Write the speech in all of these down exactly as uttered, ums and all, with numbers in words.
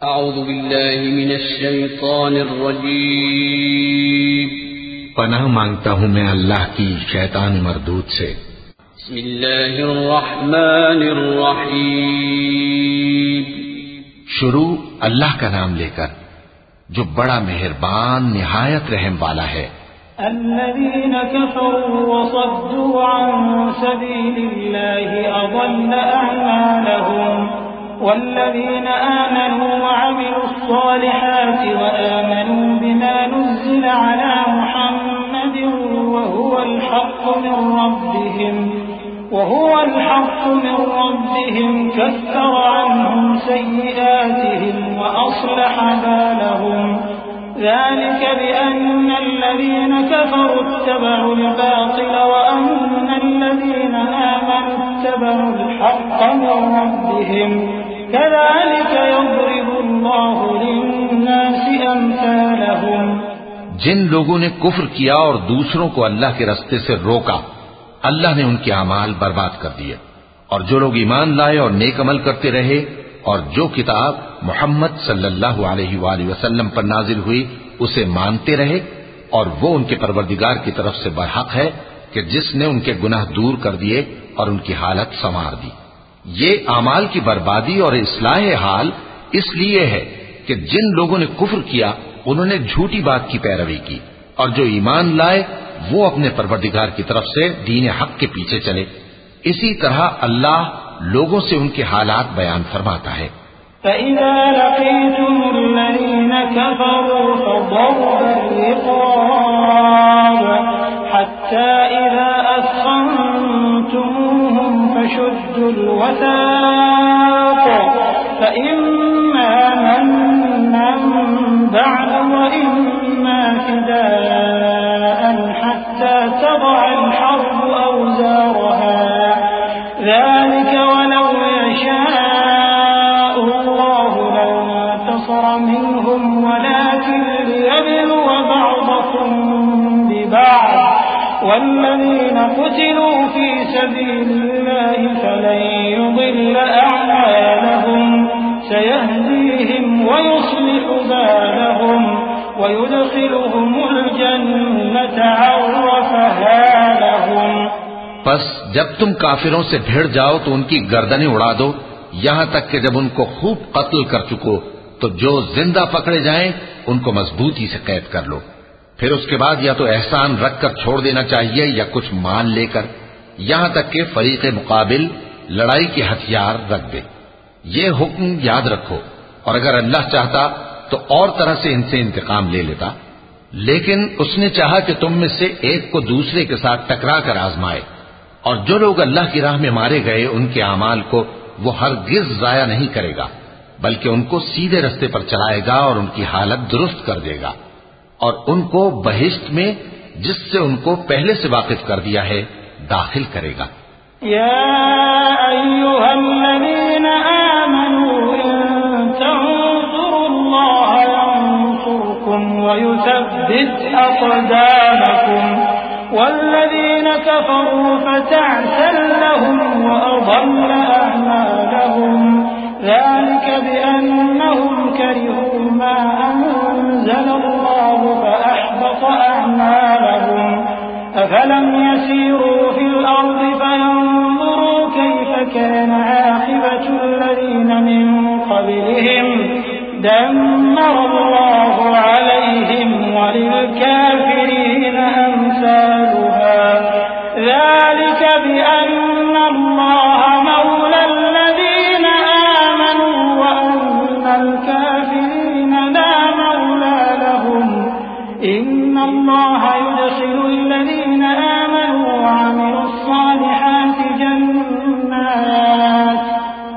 اعوذ باللہ من الشیطان الرجیم پناہ مانگتا ہوں میں اللہ کی شیطان مردود سے. بسم اللہ الرحمن الرحیم. شروع اللہ کا نام لے کر جو بڑا مہربان نہایت رحم والا ہے. الذين كفروا وصدوا عن سبيل الله أضل أعمالهم والذين آمنوا وعملوا الصالحات وآمنوا بما نزل على محمد وهو الحق من ربهم وهو الحق من ربهم كفر عنهم سيئاتهم وأصلح بالهم ذلك بأن الذين كفروا اتبعوا الباطل وأن الذين آمنوا اتبعوا الحق من ربهم كذلك يضرب الله للناس أمثالهم. جن لوگوں نے کفر کیا اور دوسروں کو اللہ کے راستے سے روکا اللہ نے ان کے اعمال برباد کر دیے، اور جو لوگ ایمان لائے اور نیک عمل کرتے رہے اور جو کتاب محمد صلی اللہ علیہ وآلہ وسلم پر نازل ہوئی اسے مانتے رہے، اور وہ ان کے پروردگار کی طرف سے برحق ہے کہ جس نے ان کے گناہ دور کر دیے اور ان کی حالت سنوار دی. یہ اعمال کی بربادی اور اصلاح حال اس لیے ہے کہ جن لوگوں نے کفر کیا انہوں نے جھوٹی بات کی پیروی کی، اور جو ایمان لائے وہ اپنے پروردگار کی طرف سے دین حق کے پیچھے چلے. اسی طرح اللہ لوگوں سے ان کے حالات بیان فرماتا ہے. فَإِذَا لَقِيتُمُ الَّذِينَ كَفَرُوا فَضَرْبَ الرِّقَابِ حَتَّى إِذَا أَثْخَنتُمُوهُمْ فَشُدُّوا الْوَثَاقَ فَإِمَّا مَنًّا بَعْدُ وَإِمَّا فِدَاءً حَتَّى تَضَعَ الْحَرْبُ أَوْزَارَهَا ذلك ولو يشاء الله لانتصر منهم ولكن ليبلو بعضكم ببعض والذين قتلوا في سبيل الله فلن يضل أعمالهم سيهديهم ويصلح بالهم ويدخلهم الجنة عرفها لهم. پس جب تم کافروں سے بھیڑ جاؤ تو ان کی گردنیں اڑا دو یہاں تک کہ جب ان کو خوب قتل کر چکو تو جو زندہ پکڑے جائیں ان کو مضبوطی سے قید کر لو. پھر اس کے بعد یا تو احسان رکھ کر چھوڑ دینا چاہیے یا کچھ مان لے کر، یہاں تک کہ فریق مقابل لڑائی کے ہتھیار رکھ دے. یہ حکم یاد رکھو، اور اگر اللہ چاہتا تو اور طرح سے ان سے انتقام لے لیتا، لیکن اس نے چاہا کہ تم میں سے ایک کو دوسرے کے ساتھ ٹکرا کر آزمائے. اور جو لوگ اللہ کی راہ میں مارے گئے ان کے اعمال کو وہ ہرگز ضائع نہیں کرے گا، بلکہ ان کو سیدھے رستے پر چلائے گا اور ان کی حالت درست کر دے گا، اور ان کو بہشت میں جس سے ان کو پہلے سے واقف کر دیا ہے داخل کرے گا. یا ایھا الذین آمنوا ان تنصروا اللہ ینصرکم ویثبت اقدامکم والذين كفروا فتعسا لهم وأضل أعمالهم ذلك بأنهم كرهوا ما أنزل الله فأحبط أعمالهم أفلم يسيروا في الأرض فينظروا كيف كان عاقبة الذين من قبلهم دمر الله عليهم وللكافرين أمثالها ذلك بأن الله مولى الذين آمنوا وأن الكافرين لا مولى لهم إن الله يدخل الذين آمنوا وعملوا الصالحات جنات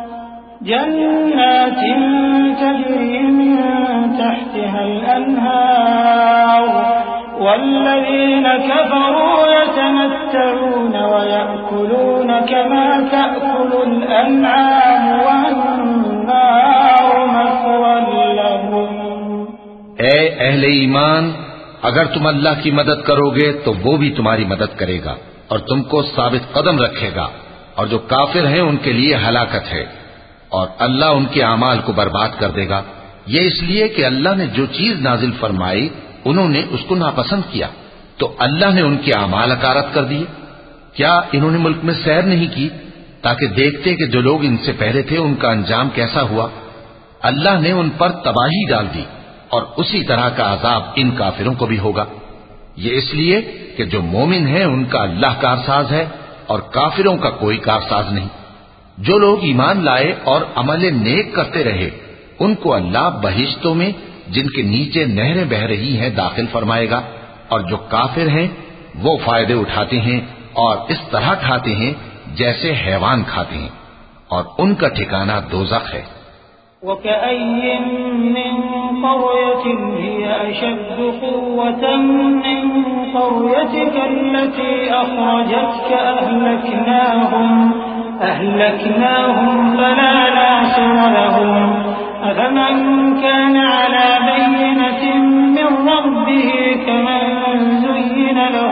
جنات تجري من تحتها الأنهار والذين كفروا يتمتعون ويأكلون كما تأكل الأنعام والنار مثوى لهم. اے اہل ایمان، اگر تم اللہ کی مدد کرو گے تو وہ بھی تمہاری مدد کرے گا اور تم کو ثابت قدم رکھے گا، اور جو کافر ہیں ان کے لیے ہلاکت ہے، اور اللہ ان کے اعمال کو برباد کر دے گا. یہ اس لیے کہ اللہ نے جو چیز نازل فرمائی انہوں نے اس کو ناپسند کیا تو اللہ نے ان کے اعمال اکارت کر دیے۔ کیا انہوں نے ملک میں سیر نہیں کی تاکہ دیکھتے کہ جو لوگ ان سے پہلے تھے ان کا انجام کیسا ہوا؟ اللہ نے ان پر تباہی ڈال دی اور اسی طرح کا عذاب ان کافروں کو بھی ہوگا۔ یہ اس لیے کہ جو مومن ہیں ان کا اللہ کارساز ہے اور کافروں کا کوئی کارساز نہیں۔ جو لوگ ایمان لائے اور عمل نیک کرتے رہے ان کو اللہ بہشتوں میں جن کے نیچے نہریں بہ رہی ہیں داخل فرمائے گا، اور جو کافر ہیں وہ فائدے اٹھاتے ہیں اور اس طرح کھاتے ہیں جیسے حیوان کھاتے ہیں، اور ان کا ٹھکانہ دوزخ ہے۔ وَكَأَيٍّ مِّن قَرْيَةٍ هِيَ أَشَدُّ قُوَّةً مِّن قَرْيَتِكَ الَّتِي أَخْرَجَتْكَ أَهْلَكْنَاهُمْ أَهْلَكْنَاهُمْ فَلَا نَاصِرَ لَهُمْ أَفَمَن كَانَ عَلَى بَيِّنَةٍ مِّن رَّبِّهِ كَمَن زُيِّنَ لَهُ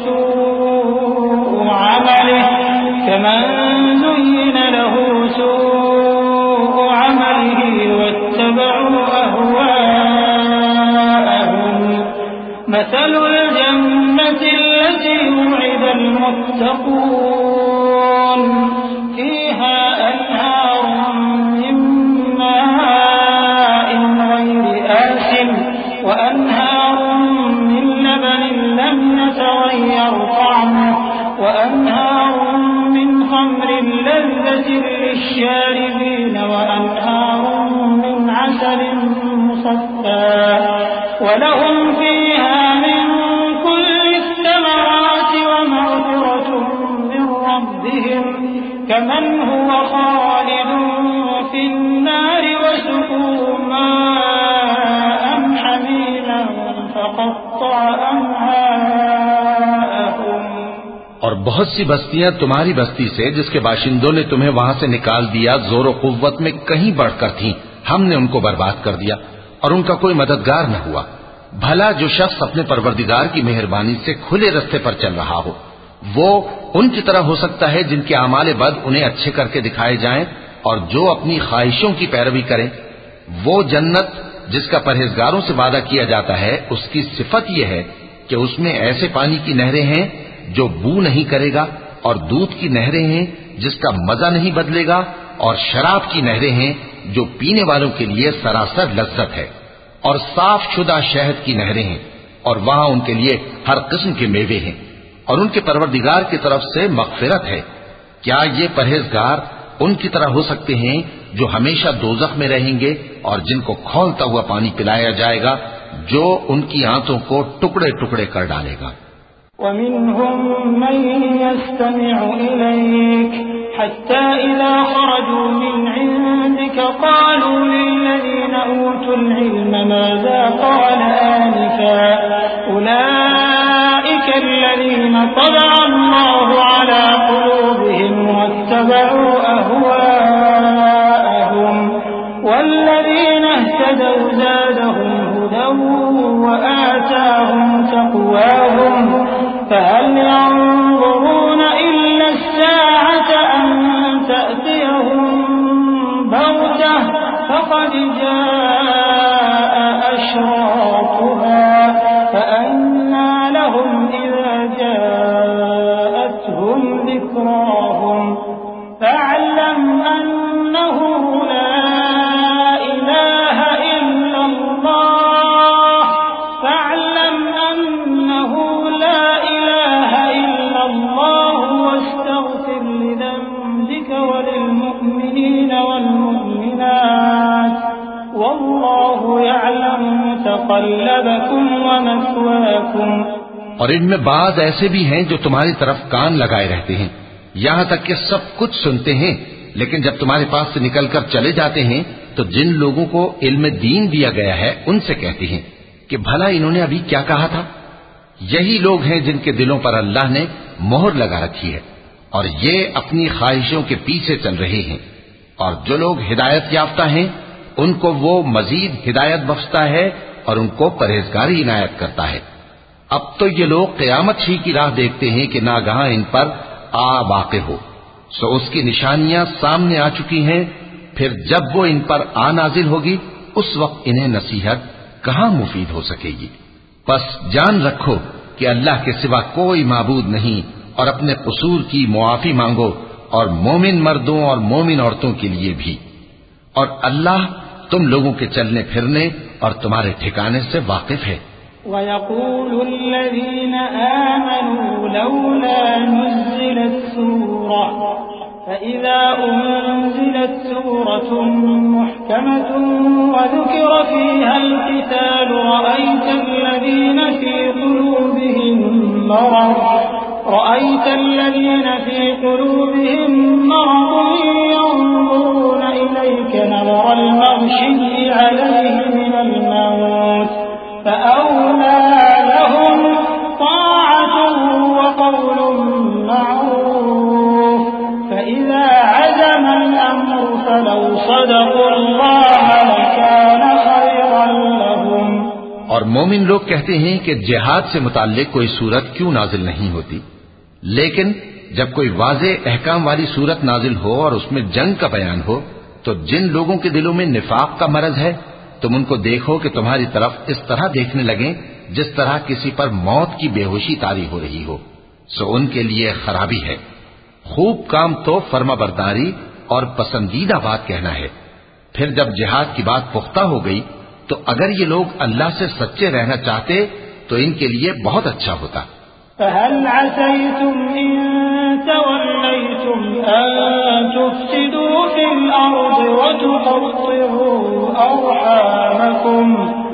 سُوءُ عَمَلِهِ كَمَن زُيِّنَ لَهُ سُوءُ عَمَلِهِ وَاتَّبَعُوا أَهْوَاءَهُمْ مَثَلُ الْجَنَّةِ الَّتِي وُعِدَ الْمُتَّقُونَ فِيهَا أَنْهَارٌ مِّن مَّاءٍ غَيْرِ آسِنٍ وَأَنْهَارٌ مِّن لَّبَنٍ لَّمْ يَتَغَيَّرْ طَعْمُهُ وَأَنْهَارٌ مِّنْ خَمْرٍ لَّذَّةٍ لِّلشَّارِبِينَ وَأَنْهَارٌ مِّنْ عَسَلٍ مُّصَفًّى وَلَهُمْ فِيهَا مِن كُلِّ الثَّمَرَاتِ وَمَغْفِرَةٌ مِّن رَّبِّهِمْ كَمَنْ هُوَ خَالِدٌ فِي النَّارِ وَسُقُوا مَاءً حَمِيمًا فَقَطَّعَ أَمْعَاءَهُمْ۔ اور بہت سی بستیاں تمہاری بستی سے جس کے باشندوں نے تمہیں وہاں سے نکال دیا زور و قوت میں کہیں بڑھ کر تھیں، ہم نے ان کو برباد کر دیا اور ان کا کوئی مددگار نہ ہوا۔ بھلا جو شخص اپنے پروردگار کی مہربانی سے کھلے رستے پر چل رہا ہو وہ ان کی طرح ہو سکتا ہے جن کے اعمال بد انہیں اچھے کر کے دکھائے جائیں، اور جو اپنی خواہشوں کی پیروی کریں۔ وہ جنت جس کا پرہیزگاروں سے وعدہ کیا جاتا ہے اس کی صفت یہ ہے کہ اس میں ایسے پانی کی نہریں ہیں جو بو نہیں کرے گا، اور دودھ کی نہریں ہیں جس کا مزہ نہیں بدلے گا، اور شراب کی نہریں ہیں جو پینے والوں کے لیے سراسر لذت ہے، اور صاف شدہ شہد کی نہریں ہیں، اور وہاں ان کے لیے ہر قسم کے میوے ہیں، اور ان کے پروردگار کی طرف سے مغفرت ہے۔ کیا یہ پرہیزگار ان کی طرح ہو سکتے ہیں جو ہمیشہ دوزخ میں رہیں گے اور جن کو کھولتا ہوا پانی پلایا جائے گا جو ان کی آنتوں کو ٹکڑے ٹکڑے کر ڈالے گا؟ وَمِنْهُمْ مَن يَسْتَمِعُ إِلَيْكَ حَتَّى إِذَا خَرَجُوا مِنْ عِندِكَ قَالُوا لِلَّذِينَ أُوتُوا الْعِلْمَ مَاذَا قَالَ آنِفًا أُولَئِكَ الَّذِينَ طَبَعَ اللَّهُ عَلَى قُلُوبِهِمْ وَاتَّبَعُوا أَهْوَاءَهُمْ وَالَّذِينَ اهْتَدَوْا زَادَهُمْ هُدًى وَآتَاهُمْ تَقْوَاهُمْ فَهَلْ يَنظُرُونَ إِلَّا السَّاعَةَ أَن تَأْتِيَهُم بَغْتَةً فَقَدْ جَاءَ أَشْرَاطُهَا فَأَنَّىٰ لَهُمْ إِذَا جَاءَتْهُمْ ذِكْرَاهُمْ فَاعْلَمْ أَنَّهُ لَا إِلَٰهَ إِلَّا اللَّهُ فَاعْلَمْ أَنَّهُ لَا إِلَٰهَ إِلَّا اللَّهُ وَاسْتَغْفِرْ لِذَنبِكَ وَلِلْمُؤْمِنِينَ وَالْمُؤْمِنَاتِ وَاللَّهُ يَعْلَمُ مُتَقَلَّبَكُمْ وَمَثْوَاكُمْ۔ اور ان میں بعض ایسے بھی ہیں جو تمہاری طرف کان لگائے رہتے ہیں یہاں تک کہ سب کچھ سنتے ہیں، لیکن جب تمہارے پاس سے نکل کر چلے جاتے ہیں تو جن لوگوں کو علم دین دیا گیا ہے ان سے کہتے ہیں کہ بھلا انہوں نے ابھی کیا کہا تھا۔ یہی لوگ ہیں جن کے دلوں پر اللہ نے مہر لگا رکھی ہے اور یہ اپنی خواہشوں کے پیچھے چل رہے ہیں، اور جو لوگ ہدایت یافتہ ہیں ان کو وہ مزید ہدایت بخشتا ہے اور ان کو پرہیزگاری عنایت کرتا ہے۔ اب تو یہ لوگ قیامت ہی کی راہ دیکھتے ہیں کہ ناگہاں ان پر آ واقع ہو، سو اس کی نشانیاں سامنے آ چکی ہیں، پھر جب وہ ان پر آ نازل ہوگی اس وقت انہیں نصیحت کہاں مفید ہو سکے گی۔ پس جان رکھو کہ اللہ کے سوا کوئی معبود نہیں، اور اپنے قصور کی معافی مانگو، اور مومن مردوں اور مومن عورتوں کے لیے بھی، اور اللہ تم لوگوں کے چلنے پھرنے اور تمہارے ٹھکانے سے واقف ہے۔ وَيَقُولُ الَّذِينَ آمَنُوا لَوْلَا نُزِّلَتْ سُورَةٌ فَإِذَا أُنزِلَتْ سُورَةٌ مُحْكَمَةٌ وَذُكِرَ فِيهَا الْقِتَالُ رَأَيْتَ الَّذِينَ فِي قُلُوبِهِم مَّرَضٌ رَأَيْتَ الَّذِينَ فِي قُلُوبِهِم مَّرَضٌ يَنظُرُونَ إِلَيْكَ نَظَرَ الْمَغْشِيِّ عَلَيْهِ مِنَ الْمَوْتِ فَأَوْلَىٰ لَهُمْ طَاعَةٌ وَقَوْلٌ مَّعْرُوفٌ فَإِذَا عَزَمَ الْأَمْرُ فَلَوْ صَدَقُوا اللَّهَ لَكَانَ خَيْرًا لَّهُمْ۔ اور مومن لوگ کہتے ہیں کہ جہاد سے متعلق کوئی صورت کیوں نازل نہیں ہوتی، لیکن جب کوئی واضح احکام والی صورت نازل ہو اور اس میں جنگ کا بیان ہو تو جن لوگوں کے دلوں میں نفاق کا مرض ہے تم ان کو دیکھو کہ تمہاری طرف اس طرح دیکھنے لگیں جس طرح کسی پر موت کی بے ہوشی طاری ہو رہی ہو، سو ان کے لیے خرابی ہے۔ خوب کام تو فرما برداری اور پسندیدہ بات کہنا ہے۔ پھر جب جہاد کی بات پختہ ہو گئی تو اگر یہ لوگ اللہ سے سچے رہنا چاہتے تو ان کے لیے بہت اچھا ہوتا۔ فَهَلْ عَسَيْتُمْ إِن تَوَلَّيْتُمْ أَن تُفْسِدُوا فِي الْأَرْضِ وَتُقَطِّعُوا أَرْحَامَكُمْ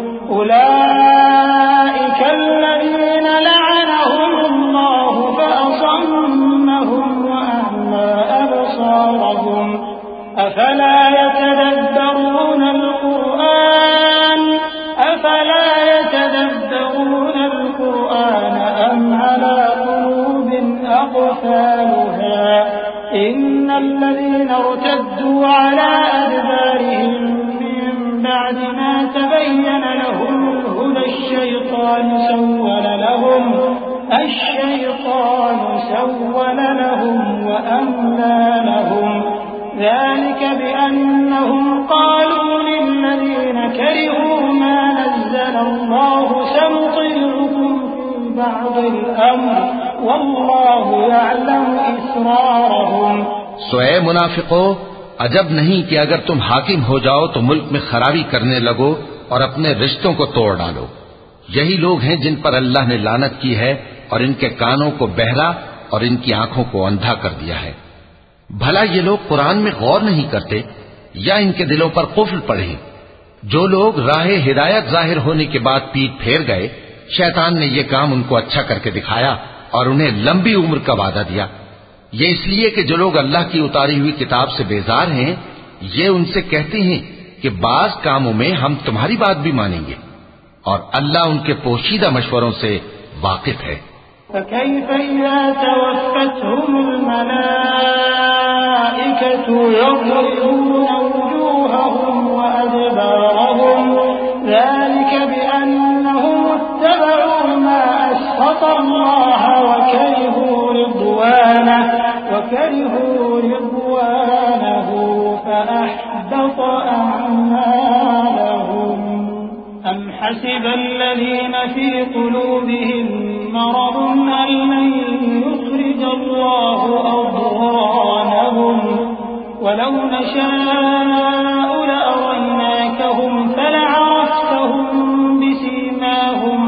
أُولَئِكَ الَّذِينَ لَعَنَهُمُ اللَّهُ فَأَصَمَّهُمْ وَأَعْمَىٰ أَبْصَارَهُمْ أَفَلَا يَتَدَبَّرُونَ الْقُرْآنَ أَفَلَا يَتَدَبَّرُونَ الْقُرْآنَ أَمْ عَلَىٰ قُلُوبٍ أَقْفَالُهَا إِنَّ الَّذِينَ ارْتَدُّوا عَلَىٰ أَدْبَارِهِم مِّن بَعْدِ مَا تَبَيَّنَ لَهُمُ الْهُدَى الشَّيْطَانُ سَوَّلَ لَهُمْ الشَّيْطَانُ سَوَّلَ لَهُمْ وَأَمْلَىٰ لَهُمْ ذَلِكَ بِأَنَّهُمْ قَالُوا لِلَّذِينَ كَرِهُوا مَا نَزَّلَ اللَّهُ سَنُطِيعُكُمْ فِي بَعْضِ الْأَمْرِ وَاللَّهُ يَعْلَمُ إِسْرَارَهُمْ۔ سو اے منافقو، عجب نہیں کہ اگر تم حاکم ہو جاؤ تو ملک میں خرابی کرنے لگو اور اپنے رشتوں کو توڑ ڈالو۔ یہی لوگ ہیں جن پر اللہ نے لعنت کی ہے اور ان کے کانوں کو بہرا اور ان کی آنکھوں کو اندھا کر دیا ہے۔ بھلا یہ لوگ قرآن میں غور نہیں کرتے یا ان کے دلوں پر قفل پڑے؟ جو لوگ راہ ہدایت ظاہر ہونے کے بعد پیٹ پھیر گئے، شیطان نے یہ کام ان کو اچھا کر کے دکھایا اور انہیں لمبی عمر کا وعدہ دیا۔ یہ اس لیے کہ جو لوگ اللہ کی اتاری ہوئی کتاب سے بیزار ہیں یہ ان سے کہتے ہیں کہ بعض کاموں میں ہم تمہاری بات بھی مانیں گے، اور اللہ ان کے پوشیدہ مشوروں سے واقف ہے۔ فَكَيْفَ إِذَا تَوَفَّتْهُمُ الْمَلَائِكَةُ يَضْرِبُونَ وُجُوهَهُمْ وَأَدْبَارَهُمْ ذَلِكَ بِأَنَّهُمُ اتَّبَعُوا مَا أَسْخَطَ اللَّهَ وَكَرِهُوا رِضْوَانَهُ وَكَرِهُوا رِضْوَانَهُ فَأَحْبَطَ أَعْمَالَهُمْ أَمْ حَسِبَ الَّذِينَ فِي قُلُوبِهِم مَّرَضٌ أَن لَّن يُخْرِجَ اللَّهُ أَضْغَانَهُمْ وَلَوْ نَشَاءُ لَأَرَيْنَاكَهُمْ فَلَعَرَفْتَهُم بِسِيمَاهُمْ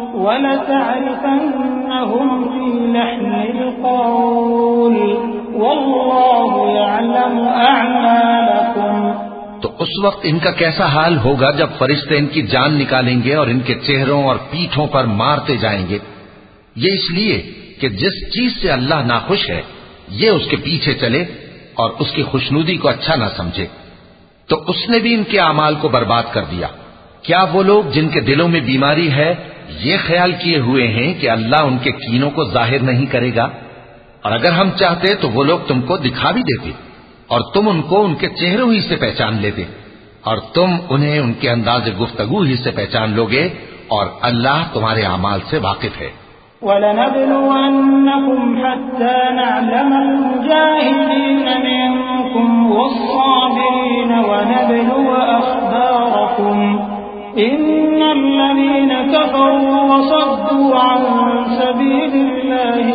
وَلَتَعْرِفَنَّهُمْ فِي لَحْنِ الْقَوْلِ وَاللَّهُ يَعْلَمُ أَعْمَالَكُمْ۔ تو اس وقت ان کا کیسا حال ہوگا جب فرشتے ان کی جان نکالیں گے اور ان کے چہروں اور پیٹھوں پر مارتے جائیں گے۔ یہ اس لیے کہ جس چیز سے اللہ ناخوش ہے یہ اس کے پیچھے چلے اور اس کی خوشنودی کو اچھا نہ سمجھے، تو اس نے بھی ان کے اعمال کو برباد کر دیا۔ کیا وہ لوگ جن کے دلوں میں بیماری ہے یہ خیال کیے ہوئے ہیں کہ اللہ ان کے کینوں کو ظاہر نہیں کرے گا؟ اور اگر ہم چاہتے تو وہ لوگ تم کو دکھا بھی دیتے اور تم ان کو ان کے چہروں ہی سے پہچان لیتے، اور تم انہیں ان کے انداز گفتگو ہی سے پہچان لوگے، اور اللہ تمہارے اعمال سے واقف ہے۔ وَلَنَبْلُوَنَّكُمْ حَتَّى نَعْلَمَ الْمُجَاهِدِينَ مِنكُمْ وَالصَّابِرِينَ وَنَبْلُوَ أَخْبَارَكُمْ إِنَّ الَّذِينَ كَفَرُوا وَصَدُّوا عَن سَبِيلِ اللَّهِ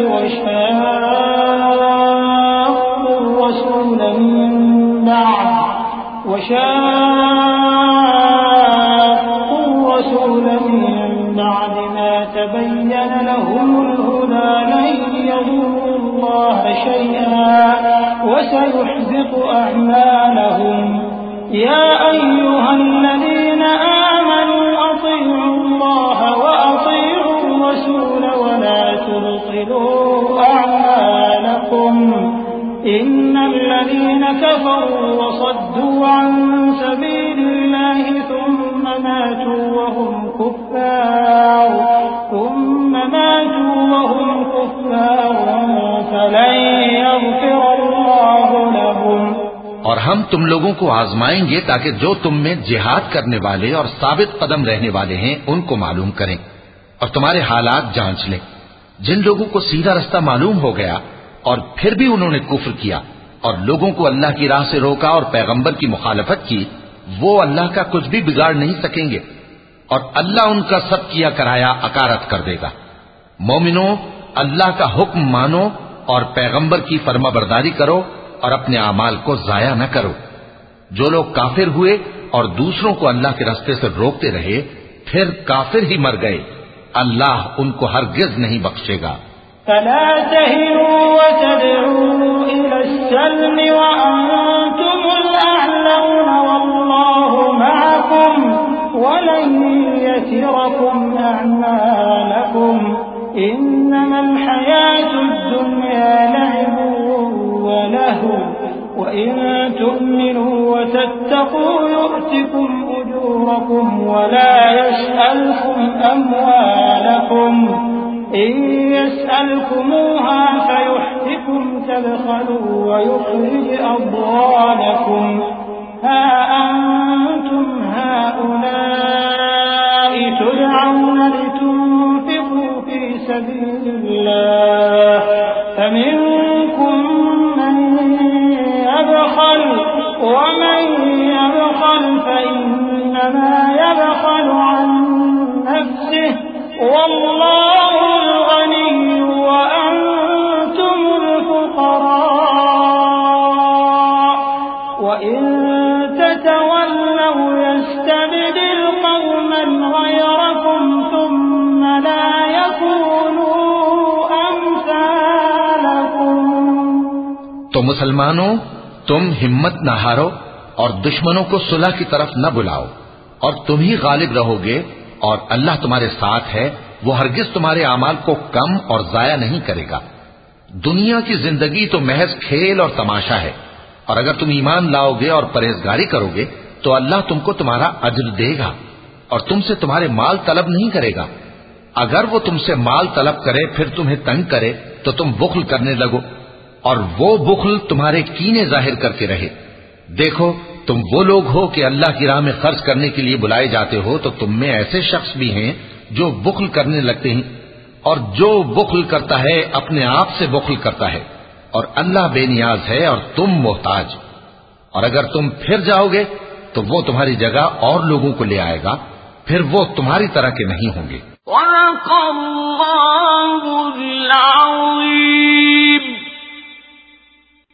وَشَاقُّوا الرَّسُولَ مِن بَعْدِ وَشَاقُّوا الرَّسُولَ مِن بعد ما تبين لهم الهدى لن يضروا الله شيئا وسيحبط أعمالهم يا أيها الذين آمنوا أطيعوا الله وأطيعوا الرسول ولا تبطلوا أعمالكم إن الذين كفروا وصدوا عن سبيل الله ثم ماتوا وهم كفار ثم ماتوا وهم كفار فلن يغفر الله لهم. اور ہم تم لوگوں کو آزمائیں گے تاکہ جو تم میں جہاد کرنے والے اور ثابت قدم رہنے والے ہیں ان کو معلوم کریں اور تمہارے حالات جانچ لیں. جن لوگوں کو سیدھا رستہ معلوم ہو گیا اور پھر بھی انہوں نے کفر کیا اور لوگوں کو اللہ کی راہ سے روکا اور پیغمبر کی مخالفت کی، وہ اللہ کا کچھ بھی بگاڑ نہیں سکیں گے اور اللہ ان کا سب کیا کرایا اکارت کر دے گا. مومنوں، اللہ کا حکم مانو اور پیغمبر کی فرما برداری کرو اور اپنے اعمال کو ضائع نہ کرو. جو لوگ کافر ہوئے اور دوسروں کو اللہ کے راستے سے روکتے رہے پھر کافر ہی مر گئے، اللہ ان کو ہرگز نہیں بخشے گا. فلا تهنوا وتدعوا إلى السلم وأنتم الأعلون والله معكم ولن يتركم أعمالكم إنما الحياة الدنيا لعب ولهو وإن تؤمنوا وتتقوا يؤتكم أجوركم ولا يسألكم أموالكم إن يسألكموها فيحتكم تبخلوا ويخرج أضغانكم ها أنتم هؤلاء تدعون لتنفقوا في سبيل الله فمنكم من يبخل ومن يبخل فإنما يبخل عن نفسه والله الغني وأنتم الفقراء وإن تتولوا يستبدل قوما غيركم ثم لا يكونوا أمثالكم. تو مسلمانوں، تم ہمت نہ ہارو اور دشمنوں کو صلح کی طرف نہ بلاؤ اور تم ہی غالب رہو گے اور اللہ تمہارے ساتھ ہے، وہ ہرگز تمہارے اعمال کو کم اور ضائع نہیں کرے گا. دنیا کی زندگی تو محض کھیل اور تماشا ہے، اور اگر تم ایمان لاؤ گے اور پرہیزگاری کرو گے تو اللہ تم کو تمہارا اجر دے گا اور تم سے تمہارے مال طلب نہیں کرے گا. اگر وہ تم سے مال طلب کرے پھر تمہیں تنگ کرے تو تم بخل کرنے لگو اور وہ بخل تمہارے کینے ظاہر کر کے رہے. دیکھو، تم وہ لوگ ہو کہ اللہ کی راہ میں خرچ کرنے کے لیے بلائے جاتے ہو تو تم میں ایسے شخص بھی ہیں جو بخل کرنے لگتے ہیں، اور جو بخل کرتا ہے اپنے آپ سے بخل کرتا ہے اور اللہ بے نیاز ہے اور تم محتاج. اور اگر تم پھر جاؤ گے تو وہ تمہاری جگہ اور لوگوں کو لے آئے گا، پھر وہ تمہاری طرح کے نہیں ہوں گے. وَلَقَ اللَّهُ الْعَظِيمُ.